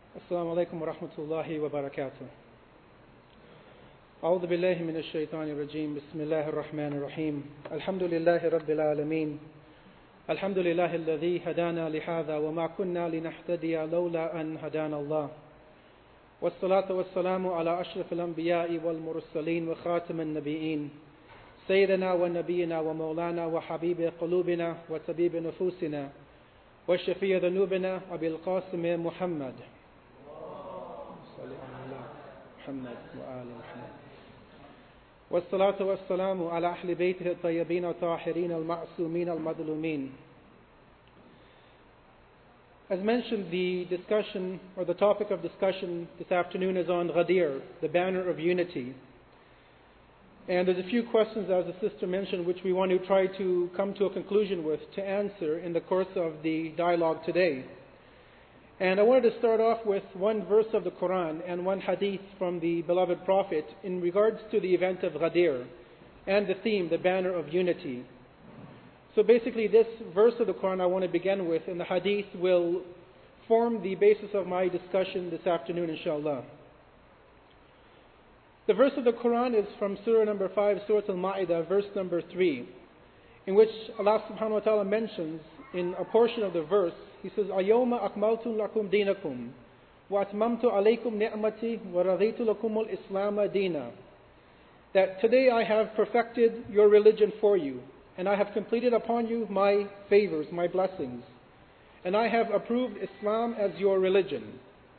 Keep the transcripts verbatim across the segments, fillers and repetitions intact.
السلام عليكم ورحمة الله وبركاته. أعوذ بالله من الشيطان الرجيم. بسم الله الرحمن الرحيم. الحمد لله رب العالمين. الحمد لله الذي هدانا لهذا وما كنا لنهتدي لولا أن هدانا الله. والصلاة والسلام على أشرف الأنبياء والمرسلين وخاتم النبيين سيدنا ونبينا ومولانا وحبيب قلوبنا وطبيب نفوسنا وشفيع ذنوبنا أبي القاسم محمد محمد وآل محمد. والصلاة والسلام على أهل بيته الطيبين الطاهرين المعصومين المظلومين. As mentioned, the discussion or the topic of discussion this afternoon is on Ghadir, the banner of unity. And there's a few questions, as the sister mentioned, which we want to try to come to a conclusion with to answer in the course of the dialogue today. And I wanted to start off with one verse of the Quran and one hadith from the beloved Prophet in regards to the event of Ghadir and the theme, the banner of unity. So basically this verse of the Quran I want to begin with, and the hadith will form the basis of my discussion this afternoon, inshallah. The verse of the Quran is from Surah number five, Surah Al-Ma'idah, verse number three, in which Allah subhanahu wa ta'ala mentions in a portion of the verse, He says, "Ayawma akmaltu lakum dinakum, wa atmamtu alaykum ni'mati, wa raditu lakum al-Islam dina." That today I have perfected your religion for you, and I have completed upon you my favors, my blessings, and I have approved Islam as your religion.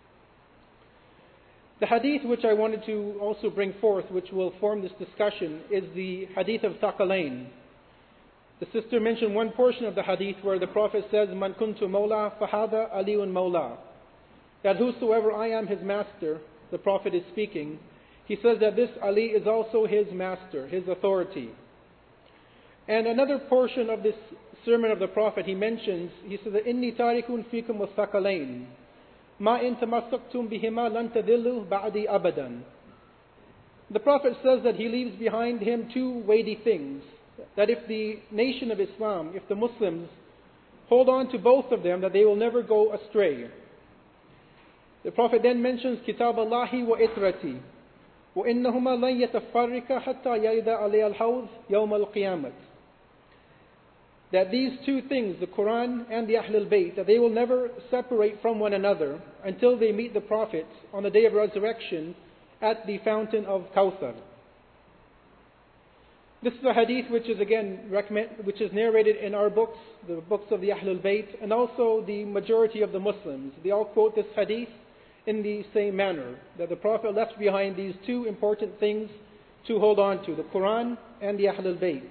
The hadith which I wanted to also bring forth, which will form this discussion, is the hadith of Thaqalain. The sister mentioned one portion of the hadith where the Prophet says, "Man kuntu mawla fahada aliyun mawla." That whosoever I am his master, the Prophet is speaking, he says that this Ali is also his master, his authority. And another portion of this sermon of the Prophet, he mentions, he says, "Inni tarikun fikum wathaqalain, ma in tamassaktum bihima lan tadillu ba'di abadan." The Prophet says that he leaves behind him two weighty things. That if the nation of Islam, if the Muslims hold on to both of them, that they will never go astray. The Prophet then mentions Kitab Allahi wa itrati, wa innahuma lan yatafarrika hatta yarida alayya al-hawd yawm al-qiyamah. That these two things, the Quran and the Ahlul Bayt, that they will never separate from one another until they meet the Prophet on the day of resurrection at the fountain of Kawthar. This is a hadith which is again recommend, which is narrated in our books, the books of the Ahlul Bayt, and also the majority of the Muslims. They all quote this hadith in the same manner, that the Prophet left behind these two important things to hold on to, the Quran and the Ahlul Bayt.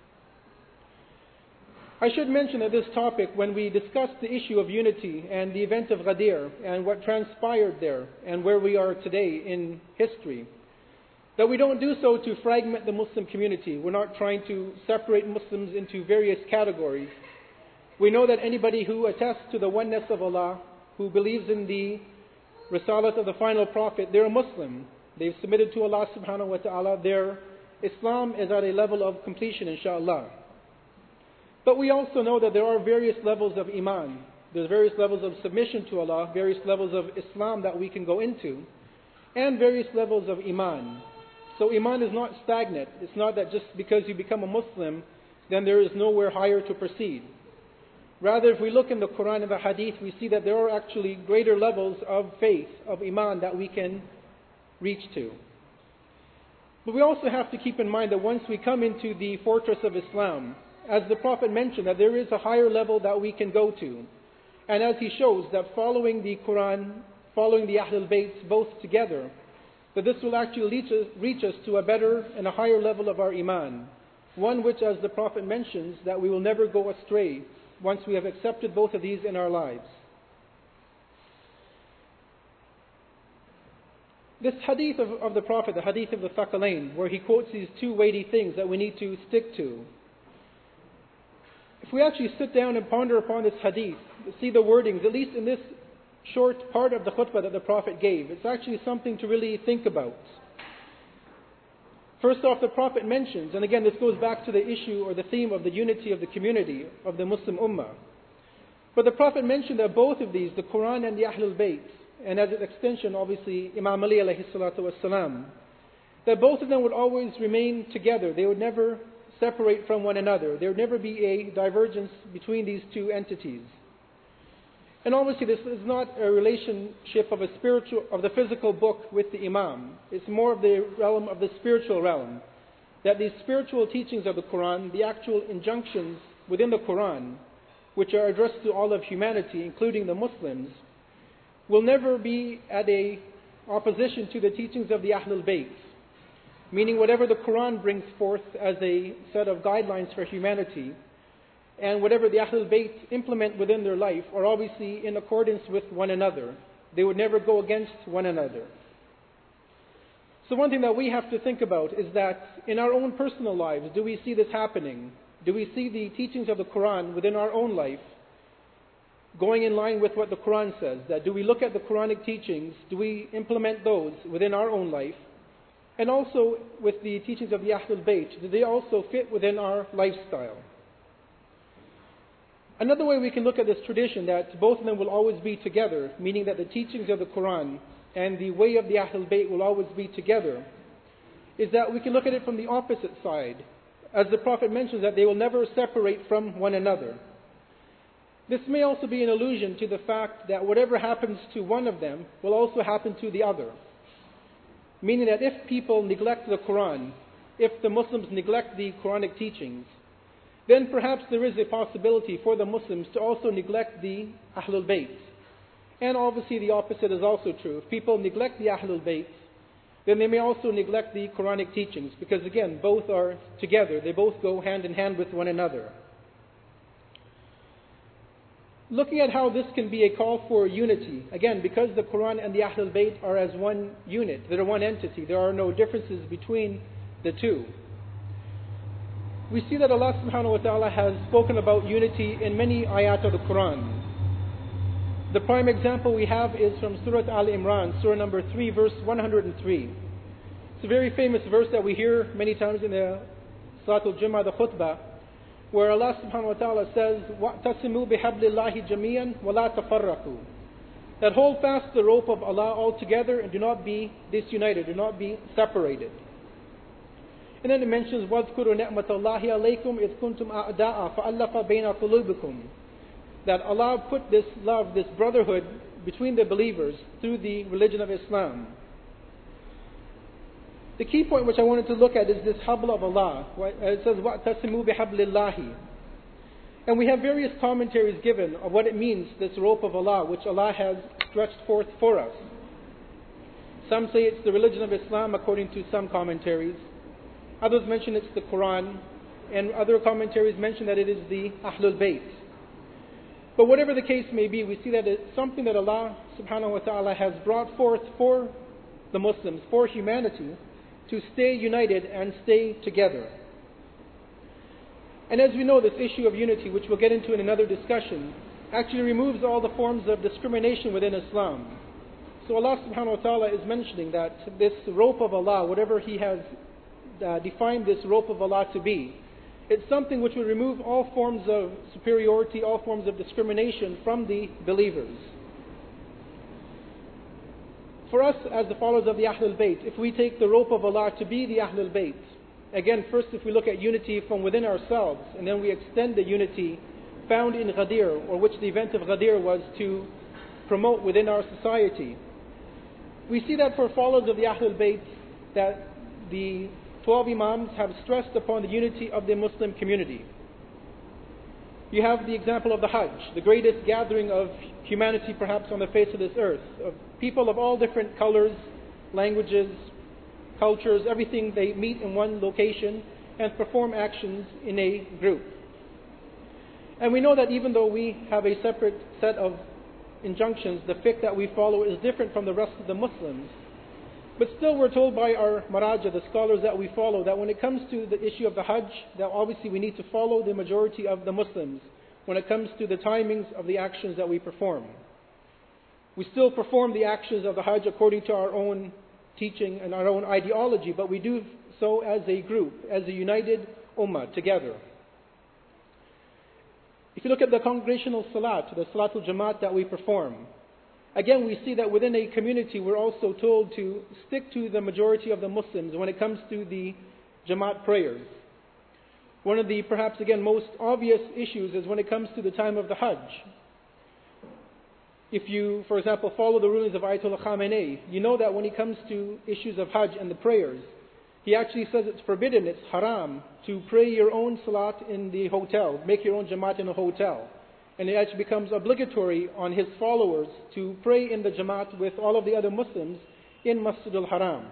I should mention at this topic, when we discuss the issue of unity and the event of Ghadir and what transpired there and where we are today in history, that we don't do so to fragment the Muslim community. We're not trying to separate Muslims into various categories. We know that anybody who attests to the oneness of Allah, who believes in the Risalat of the final Prophet, they're a Muslim. They've submitted to Allah subhanahu wa ta'ala. Their Islam is at a level of completion, inshaAllah. But we also know that there are various levels of Iman. There's various levels of submission to Allah, various levels of Islam that we can go into, and various levels of Iman. So Iman is not stagnant. It's not that just because you become a Muslim, then there is nowhere higher to proceed. Rather, if we look in the Quran and the Hadith, we see that there are actually greater levels of faith, of Iman, that we can reach to. But we also have to keep in mind that once we come into the fortress of Islam, as the Prophet mentioned, that there is a higher level that we can go to. And as he shows, that following the Quran, following the Ahlul Bayt, both together, that this will actually reach us, reach us to a better and a higher level of our Iman. One which, as the Prophet mentions, that we will never go astray once we have accepted both of these in our lives. This hadith of, of the Prophet, the hadith of the Thaqalain, where he quotes these two weighty things that we need to stick to. If we actually sit down and ponder upon this hadith, see the wordings, at least in this short part of the khutbah that the Prophet gave, it's actually something to really think about. First off, the Prophet mentions, and again this goes back to the issue or the theme of the unity of the community, of the Muslim Ummah. But the Prophet mentioned that both of these, the Quran and the Ahlul Bayt, and as an extension, obviously, Imam Ali alayhi salatu wassalam, that both of them would always remain together. They would never separate from one another. There would never be a divergence between these two entities. And obviously this is not a relationship of a spiritual, of the physical book with the Imam. It's more of the realm of the spiritual realm. That these spiritual teachings of the Quran, the actual injunctions within the Quran, which are addressed to all of humanity, including the Muslims, will never be at a opposition to the teachings of the Ahlul Bayt. Meaning whatever the Quran brings forth as a set of guidelines for humanity, and whatever the Ahlul Bayt implement within their life are obviously in accordance with one another. They would never go against one another. So one thing that we have to think about is that in our own personal lives, do we see this happening? Do we see the teachings of the Quran within our own life going in line with what the Quran says? That do we look at the Quranic teachings, do we implement those within our own life? And also with the teachings of the Ahlul Bayt, do they also fit within our lifestyle? Another way we can look at this tradition that both of them will always be together, meaning that the teachings of the Quran and the way of the Ahlul Bayt will always be together, is that we can look at it from the opposite side. As the Prophet mentions that they will never separate from one another. This may also be an allusion to the fact that whatever happens to one of them will also happen to the other. Meaning that if people neglect the Quran, if the Muslims neglect the Quranic teachings, then perhaps there is a possibility for the Muslims to also neglect the Ahlul Bayt. And obviously the opposite is also true. If people neglect the Ahlul Bayt, then they may also neglect the Quranic teachings, because again, both are together. They both go hand in hand with one another. Looking at how this can be a call for unity, again, because the Quran and the Ahlul Bayt are as one unit, they're one entity, there are no differences between the two. We see that Allah subhanahu wa ta'ala has spoken about unity in many ayat of the Quran. The prime example we have is from Surah Al-Imran, Surah number three, verse one hundred three. It's a very famous verse that we hear many times in the Salatul Jummah, the khutbah, where Allah subhanahu wa ta'ala says, وَاعْتَصِمُوا بِحَبْلِ اللَّهِ جَمِيعًا وَلَا تَفَرَّقُوا. That hold fast the rope of Allah altogether and do not be disunited, do not be separated. And then it mentions, وَاذْكُرُوا نِعْمَةَ اللَّهِ عَلَيْكُمْ إِذْ كُنْتُمْ أَعْدَاءً فَأَلَّفَ بَيْنَ قُلُوبِكُمْ. That Allah put this love, this brotherhood between the believers through the religion of Islam. The key point which I wanted to look at is this habl of Allah. It says, وَاعْتَصِمُوا بِحَبْلِ اللَّهِ. And we have various commentaries given of what it means, this rope of Allah, which Allah has stretched forth for us. Some say it's the religion of Islam according to some commentaries. Others mention it's the Quran, and other commentaries mention that it is the Ahlul Bayt. But whatever the case may be, we see that it's something that Allah subhanahu wa ta'ala has brought forth for the Muslims, for humanity, to stay united and stay together. And as we know, this issue of unity, which we'll get into in another discussion, actually removes all the forms of discrimination within Islam. So Allah subhanahu wa ta'ala is mentioning that this rope of Allah, whatever He has uh, defined this rope of Allah to be, it's something which will remove all forms of superiority, all forms of discrimination from the believers. For us, as the followers of the Ahlul Bayt, if we take the rope of Allah to be the Ahlul Bayt, again, first if we look at unity from within ourselves, and then we extend the unity found in Ghadir, or which the event of Ghadir was to promote within our society, we see that for followers of the Ahlul Bayt, that the twelve Imams have stressed upon the unity of the Muslim community. You have the example of the Hajj, the greatest gathering of humanity perhaps on the face of this earth, of people of all different colors, languages, cultures, everything. They meet in one location and perform actions in a group. And we know that even though we have a separate set of injunctions, the fiqh that we follow is different from the rest of the Muslims. But still we're told by our maraja, the scholars that we follow, that when it comes to the issue of the Hajj, that obviously we need to follow the majority of the Muslims when it comes to the timings of the actions that we perform. We still perform the actions of the Hajj according to our own teaching and our own ideology, but we do so as a group, as a united ummah, together. If you look at the congregational salat, the salatul jamaat that we perform, again, we see that within a community we're also told to stick to the majority of the Muslims when it comes to the Jamaat prayers. One of the perhaps again most obvious issues is when it comes to the time of the Hajj. If you, for example, follow the rulings of Ayatollah Khamenei, you know that when it comes to issues of Hajj and the prayers, he actually says it's forbidden, it's haram, to pray your own salat in the hotel, make your own Jamaat in a hotel. And it actually becomes obligatory on his followers to pray in the Jamaat with all of the other Muslims in Masjid al-Haram.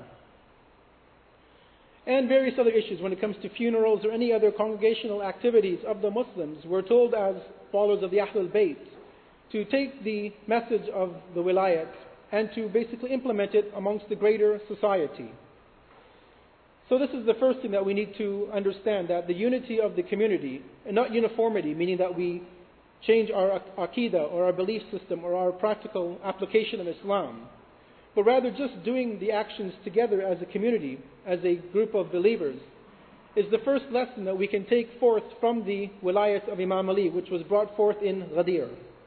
And various other issues when it comes to funerals or any other congregational activities of the Muslims. We're told as followers of the Ahlul Bayt to take the message of the wilayat and to basically implement it amongst the greater society. So this is the first thing that we need to understand, that the unity of the community, and not uniformity, meaning that we change our aqidah or our belief system or our practical application of Islam, but rather just doing the actions together as a community, as a group of believers, is the first lesson that we can take forth from the wilayat of Imam Ali, which was brought forth in Ghadir.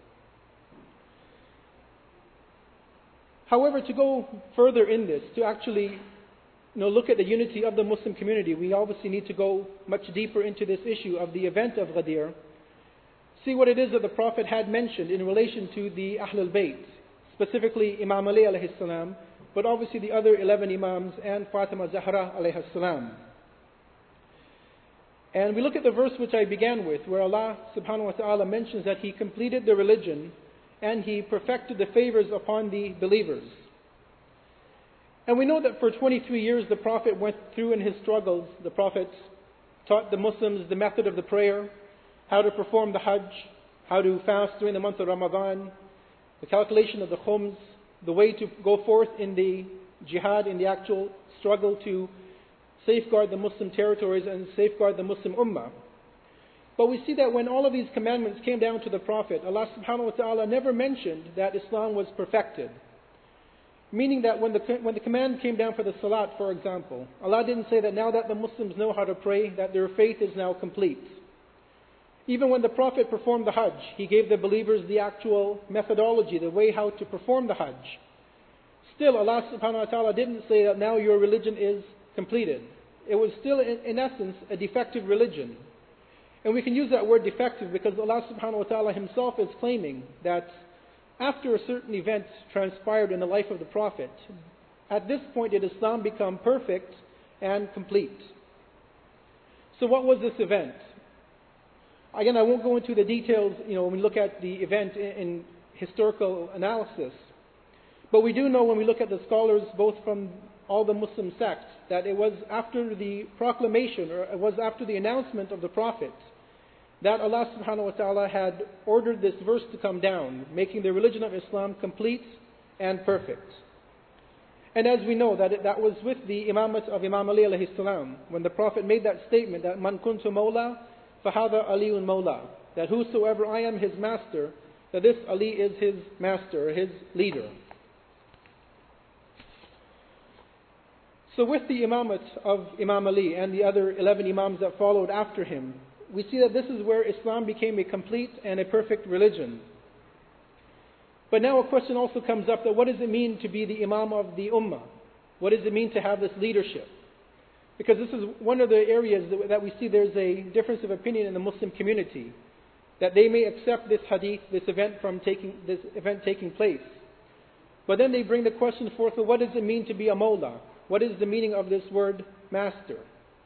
However, to go further in this, to actually you know, look at the unity of the Muslim community, we obviously need to go much deeper into this issue of the event of Ghadir, see what it is that the Prophet had mentioned in relation to the Ahlul Bayt, specifically Imam Ali alayhi salam, but obviously the other eleven Imams and Fatima Zahra alayhi salam. And we look at the verse which I began with, where Allah subhanahu wa ta'ala mentions that He completed the religion and He perfected the favors upon the believers. And we know that for twenty-three years the Prophet went through in his struggles. The Prophet taught the Muslims the method of the prayer, how to perform the Hajj, how to fast during the month of Ramadan, the calculation of the khums, the way to go forth in the jihad, in the actual struggle to safeguard the Muslim territories and safeguard the Muslim ummah. But we see that when all of these commandments came down to the Prophet, Allah subhanahu wa ta'ala never mentioned that Islam was perfected. Meaning that when the, when the command came down for the salat, for example, Allah didn't say that now that the Muslims know how to pray, that their faith is now complete. Even when the Prophet performed the Hajj, he gave the believers the actual methodology, the way how to perform the Hajj. Still, Allah subhanahu wa ta'ala didn't say that now your religion is completed. It was still, in, in essence, a defective religion. And we can use that word defective because Allah subhanahu wa ta'ala Himself is claiming that after a certain event transpired in the life of the Prophet, at this point did Islam become perfect and complete. So what was this event? Again, I won't go into the details, you know, when we look at the event in, in historical analysis. But we do know when we look at the scholars, both from all the Muslim sects, that it was after the proclamation, or it was after the announcement of the Prophet, that Allah subhanahu wa ta'ala had ordered this verse to come down, making the religion of Islam complete and perfect. And as we know, that it, that was with the imamat of Imam Ali alayhi salam, when the Prophet made that statement that Man kuntu mawla, fahada Aliun mawla, that whosoever I am his master, that this Ali is his master, his leader. So with the imamat of Imam Ali and the other eleven imams that followed after him, we see that this is where Islam became a complete and a perfect religion. But now a question also comes up, that what does it mean to be the imam of the ummah? What does it mean to have this leadership? Because this is one of the areas that, that we see there's a difference of opinion in the Muslim community, that they may accept this hadith, this event from taking this event taking place. But then they bring the question forth, well, what does it mean to be a mawla? What is the meaning of this word master?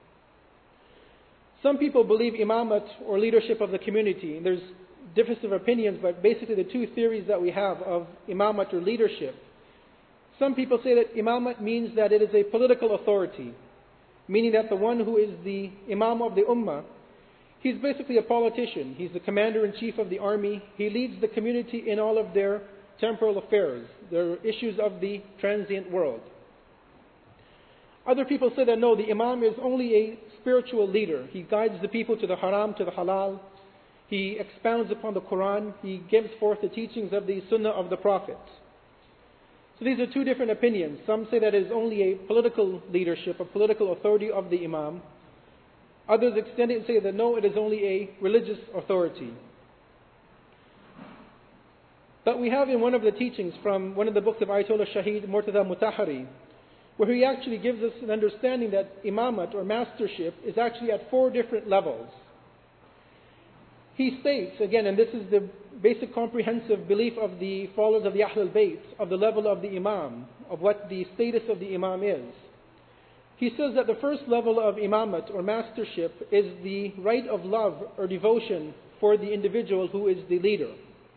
Some people believe imamat or leadership of the community. And there's difference of opinions, but basically the two theories that we have of imamat or leadership. Some people say that imamat means that it is a political authority, meaning that the one who is the imam of the ummah, he's basically a politician. He's the commander-in-chief of the army. He leads the community in all of their temporal affairs, their issues of the transient world. Other people say that no, the imam is only a spiritual leader. He guides the people to the haram, to the halal. He expounds upon the Quran. He gives forth the teachings of the sunnah of the Prophet. So these are two different opinions. Some say that it is only a political leadership, a political authority of the imam. Others extend it and say that no, it is only a religious authority. But we have in one of the teachings from one of the books of Ayatollah Shaheed Murtaza Mutahari, where he actually gives us an understanding that imamat or mastership is actually at four different levels. He states, again, and this is the basic comprehensive belief of the followers of the Ahlul Bayt, of the level of the Imam, of what the status of the Imam is. He says that the first level of imamat or mastership is the right of love or devotion for the individual who is the leader.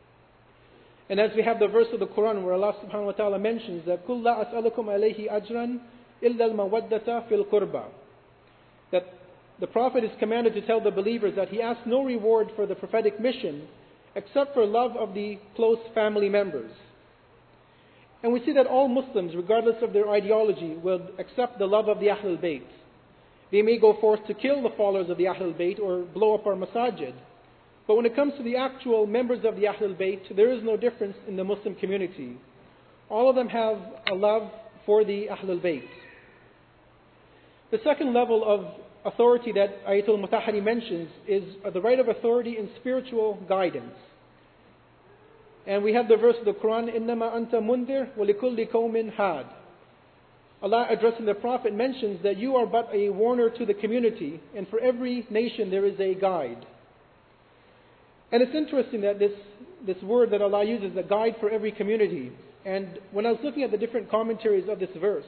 And as we have the verse of the Quran where Allah subhanahu wa ta'ala mentions that قُلْ لَا أَسْأَلُكُمْ عَلَيْهِ أَجْرًا إِلَّا الْمَوَدَّةَ فِي الْقُرْبَى, that the Prophet is commanded to tell the believers that he asks no reward for the prophetic mission except for love of the close family members. And we see that all Muslims, regardless of their ideology, will accept the love of the Ahlul Bayt. They may go forth to kill the followers of the Ahlul Bayt or blow up our masajid. But when it comes to the actual members of the Ahlul Bayt, there is no difference in the Muslim community. All of them have a love for the Ahlul Bayt. The second level of authority that Ayatollah Mutahari mentions is the right of authority in spiritual guidance. And we have the verse of the Quran, إِنَّمَا أَنْتَ مُنذِرٌ وَلِكُلِّ قَوْمٍ هَادٍ. Allah addressing the Prophet mentions that you are but a warner to the community, and for every nation there is a guide. And it's interesting that this, this word that Allah uses, a guide for every community. And when I was looking at the different commentaries of this verse,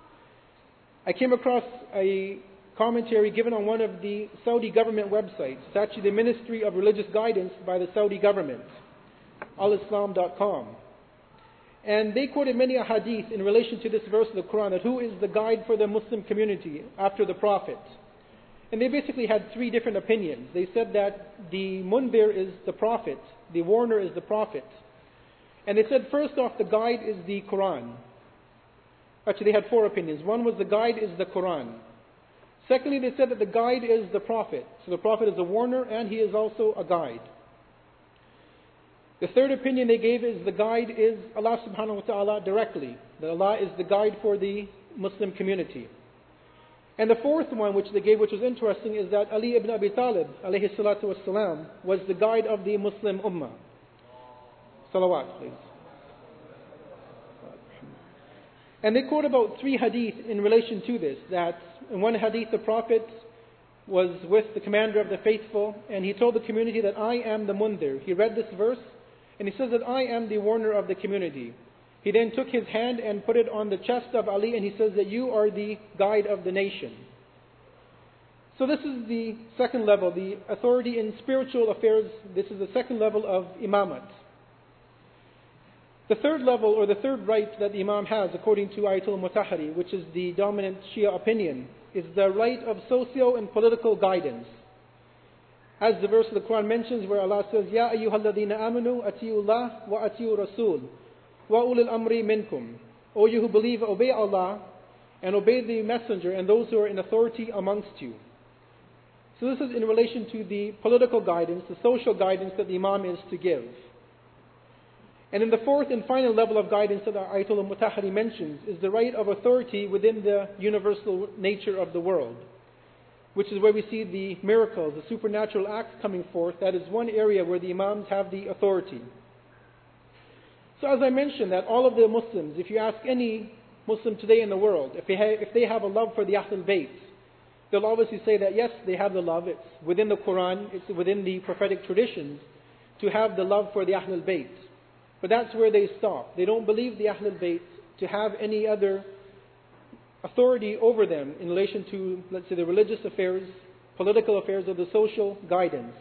I came across a commentary given on one of the Saudi government websites. It's actually the Ministry of Religious Guidance by the Saudi government, al islam dot com. And they quoted many a hadith in relation to this verse of the Quran, that who is the guide for the Muslim community after the Prophet. And they basically had three different opinions. They said that the Munbir is the Prophet, the warner is the Prophet. And they said first off, the guide is the Quran. Actually, they had four opinions. One was the guide is the Quran. Secondly, they said that the guide is the Prophet. So the Prophet is a warner and he is also a guide. The third opinion they gave is the guide is Allah subhanahu wa ta'ala directly. That Allah is the guide for the Muslim community. And the fourth one which they gave, which was interesting, is that Ali ibn Abi Talib alayhi salatu wassalam was the guide of the Muslim ummah. Salawat, please. And they quote about three hadith in relation to this. That in one hadith the Prophet was with the commander of the faithful and he told the community that I am the Mundir. He read this verse and he says that I am the warner of the community. He then took his hand and put it on the chest of Ali and he says that you are the guide of the nation. So this is the second level, the authority in spiritual affairs. This is the second level of imamat. The third level, or the third right that the Imam has, according to Ayatollah Mutahari, which is the dominant Shia opinion, is the right of socio and political guidance. As the verse of the Quran mentions, where Allah says, Ya ayyuhalladhina amanu atiyu Allah wa atiyu Rasul wa ulil amri minkum. O you who believe, obey Allah and obey the Messenger and those who are in authority amongst you. So this is in relation to the political guidance, the social guidance that the Imam is to give. And in the fourth and final level of guidance that Ayatollah Mutahari mentions is the right of authority within the universal nature of the world, which is where we see the miracles, the supernatural acts coming forth. That is one area where the Imams have the authority. So as I mentioned, that all of the Muslims, if you ask any Muslim today in the world, if they have, if they have a love for the Ahlul Bayt, they'll obviously say that yes, they have the love. It's within the Quran, it's within the prophetic traditions to have the love for the Ahlul Bayt. But that's where they stop. They don't believe the Ahlul Bayt to have any other authority over them in relation to, let's say, the religious affairs, political affairs, or the social guidance.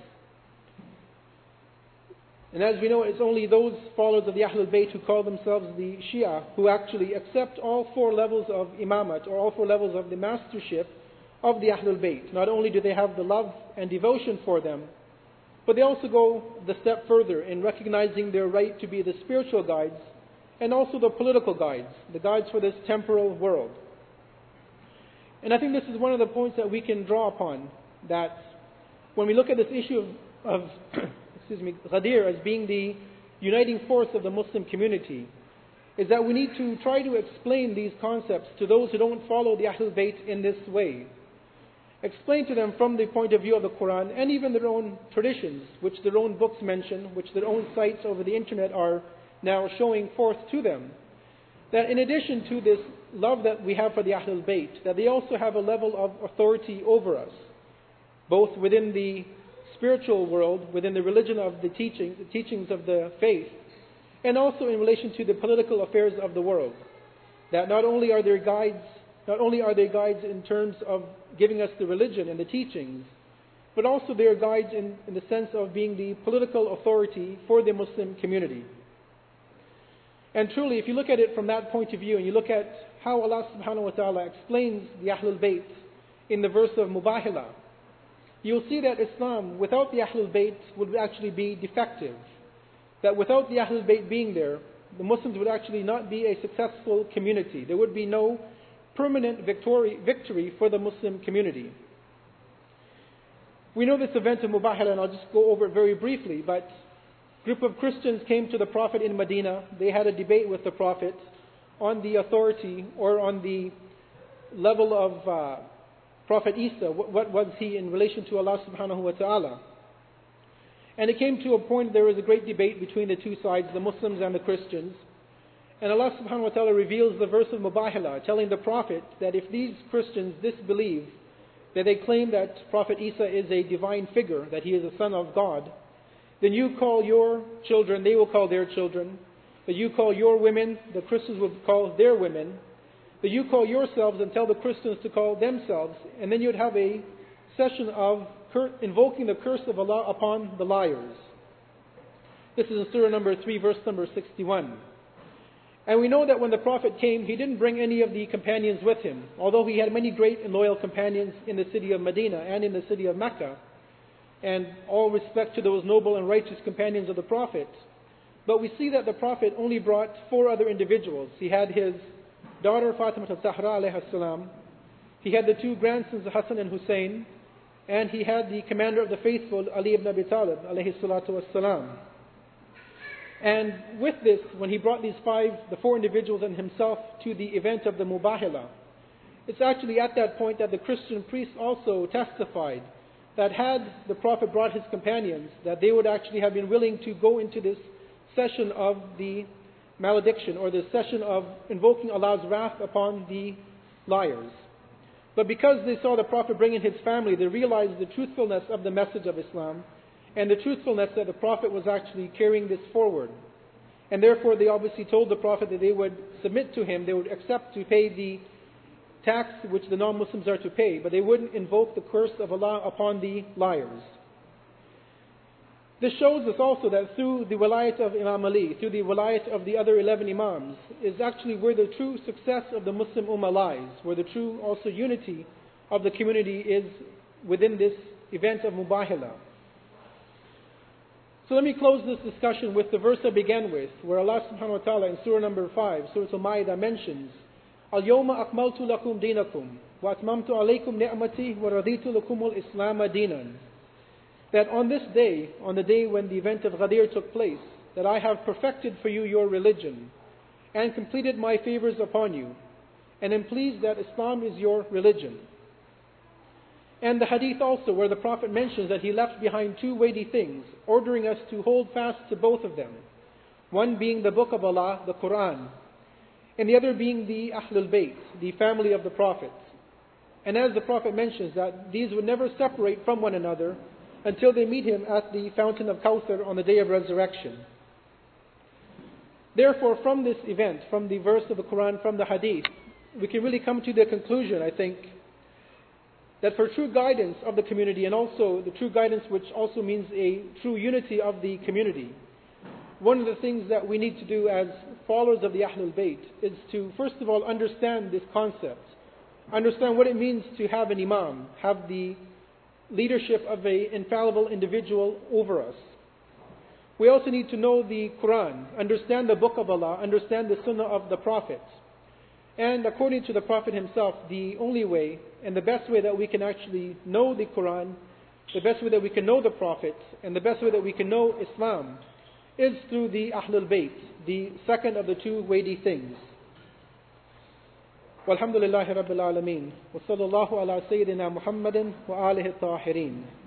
And as we know, it's only those followers of the Ahlul Bayt who call themselves the Shia who actually accept all four levels of imamat, or all four levels of the mastership of the Ahlul Bayt. Not only do they have the love and devotion for them, but they also go the step further in recognizing their right to be the spiritual guides and also the political guides, the guides for this temporal world. And I think this is one of the points that we can draw upon, that when we look at this issue of, of excuse me, Ghadir as being the uniting force of the Muslim community, is that we need to try to explain these concepts to those who don't follow the Ahlul Bayt in this way. Explain to them from the point of view of the Quran and even their own traditions, which their own books mention, which their own sites over the internet are now showing forth to them that in addition to this love that we have for the Ahlul Bayt, that they also have a level of authority over us, both within the spiritual world, within the religion of the teaching, the teachings of the faith, and also in relation to the political affairs of the world. That not only are there guides, not only are they guides in terms of giving us the religion and the teachings, but also they are guides in, in the sense of being the political authority for the Muslim community. And truly, if you look at it from that point of view, and you look at how Allah subhanahu wa ta'ala explains the Ahlul Bayt in the verse of Mubahala, you'll see that Islam, without the Ahlul Bayt, would actually be defective. That without the Ahlul Bayt being there, the Muslims would actually not be a successful community. There would be no permanent victory, victory for the Muslim community. We know this event of Mubahala, and I'll just go over it very briefly, but a group of Christians came to the Prophet in Medina. They had a debate with the Prophet on the authority or on the level of uh, Prophet Isa. What, what was he in relation to Allah subhanahu wa ta'ala? And it came to a point there was a great debate between the two sides, the Muslims and the Christians. And Allah subhanahu wa ta'ala reveals the verse of Mubahala, telling the Prophet that if these Christians disbelieve, that they claim that Prophet Isa is a divine figure, that he is a son of God, then you call your children, they will call their children. That you call your women, the Christians will call their women. That you call yourselves and tell the Christians to call themselves. And then you'd have a session of invoking the curse of Allah upon the liars. This is in Surah number three, verse number sixty-one. And we know that when the Prophet came, he didn't bring any of the companions with him. Although he had many great and loyal companions in the city of Medina and in the city of Mecca. And all respect to those noble and righteous companions of the Prophet. But we see that the Prophet only brought four other individuals. He had his daughter Fatima al-Zahra alayhi salam. He had the two grandsons Hassan and Hussein. And he had the commander of the faithful, Ali ibn Abi Talib alayhi salatu wassalam. And with this, when he brought these five, the four individuals and himself to the event of the Mubahala, it's actually at that point that the Christian priests also testified that had the Prophet brought his companions, that they would actually have been willing to go into this session of the malediction, or the session of invoking Allah's wrath upon the liars. But because they saw the Prophet bring in his family, they realized the truthfulness of the message of Islam, and the truthfulness that the Prophet was actually carrying this forward. And therefore they obviously told the Prophet that they would submit to him, they would accept to pay the tax which the non-Muslims are to pay, but they wouldn't invoke the curse of Allah upon the liars. This shows us also that through the wilayat of Imam Ali, through the wilayat of the other eleven Imams, is actually where the true success of the Muslim Ummah lies, where the true also unity of the community is within this event of Mubahala. So let me close this discussion with the verse I began with, where Allah subhanahu wa ta'ala in surah number five, Surah Al-Ma'idah mentions, Al-Yawma akmaltu lakum dinakum, wa atmamtu alaykum ni'mati, wa raditu lakum al-Islam dinan. That on this day, on the day when the event of Ghadir took place, that I have perfected for you your religion, and completed my favors upon you, and am pleased that Islam is your religion. And the hadith also, where the Prophet mentions that he left behind two weighty things, ordering us to hold fast to both of them. One being the book of Allah, the Quran, and the other being the Ahlul Bayt, the family of the Prophet. And as the Prophet mentions that these would never separate from one another until they meet him at the fountain of Kawthar on the day of resurrection. Therefore, from this event, from the verse of the Quran, from the hadith, we can really come to the conclusion, I think, that for true guidance of the community, and also the true guidance which also means a true unity of the community, one of the things that we need to do as followers of the Ahlul Bayt is to first of all understand this concept, understand what it means to have an Imam, have the leadership of an infallible individual over us. We also need to know the Quran, understand the book of Allah, understand the Sunnah of the Prophet. And according to the Prophet himself, the only way and the best way that we can actually know the Quran, the best way that we can know the Prophet, and the best way that we can know Islam is through the Ahlul Bayt, the second of the two weighty things. Walhamdulillahi Rabbil Alameen. Wa sallallahu ala Sayyidina Muhammadin wa alihi tahirin.